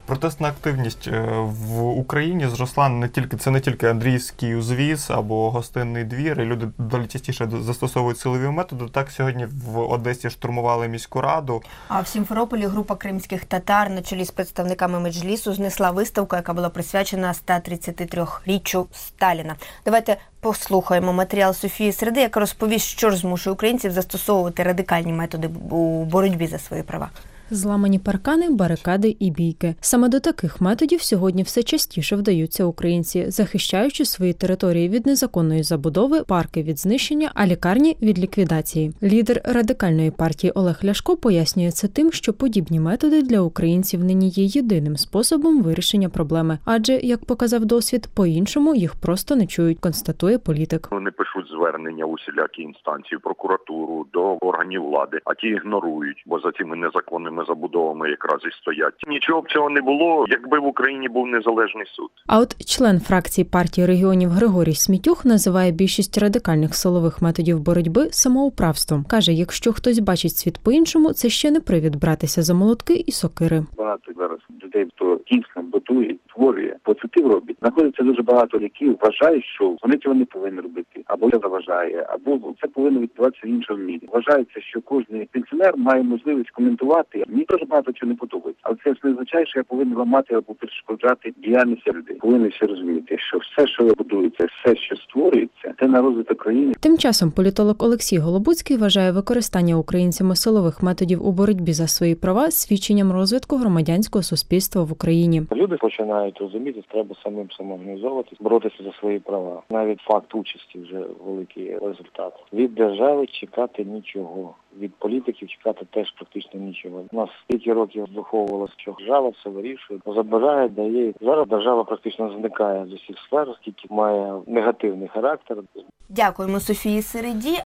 Протестна активність в Україні зросла не тільки Андріївський узвіз або гостинний двір, і люди далі частіше застосовують силові методи. Так, сьогодні в Одесі штурмували міську раду. А в Сімферополі група кримських татар на чолі з представниками Меджлісу знесла виставку, яка була присвячена 133-річчю Сталіна. Давайте послухаємо матеріал Софії Середи, яка розповість, що ж змушує українців застосовувати радикальні методи у боротьбі за свої права. Зламані паркани, барикади і бійки. Саме до таких методів сьогодні все частіше вдаються українці, захищаючи свої території від незаконної забудови, парки від знищення, а лікарні від ліквідації. Лідер радикальної партії Олег Ляшко пояснює це тим, що подібні методи для українців нині є єдиним способом вирішення проблеми. Адже, як показав досвід, по-іншому їх просто не чують, констатує політик. Вони пишуть звернення у всілякі інстанції, прокуратуру, до органів влади, а ті ігнорують, бо за цими незаконними забудовами якраз і стоять. Нічого б цього не було, якби в Україні був незалежний суд. А от член фракції партії регіонів Григорій Смітюх називає більшість радикальних силових методів боротьби самоуправством. Каже, якщо хтось бачить світ по-іншому, це ще не привід братися за молотки і сокири. Багато зараз людей, хто дійсно будує, творює, позитив робить. Знаходиться дуже багато, які вважають, що вони цього не повинні робити, або це заважає, або це повинно відбуватися в іншому мірі. Вважається, що кожен пенсіонер має можливість коментувати. Мені дуже багато чого не подобається. Але це ж не означає, що я повинен ламати або перешкоджати діяльність людей. Повинні всі розуміти, що все, що будується, все, що створюється, це на розвиток країни. Тим часом політолог Олексій Голобуцький вважає використання українцями силових методів у боротьбі за свої права свідченням розвитку громадянського суспільства в Україні. Люди починають розуміти, що треба самим самоорганізовуватись, боротися за свої права. Навіть факт участі вже великий результат. Від держави чекати нічого. Від політиків чекати теж практично нічого. У нас стільки років виховувалося, що держава все вирішує, забирає, дає. Зараз держава практично зникає з усіх сфер, оскільки має негативний характер. Дякуємо Софії Середі.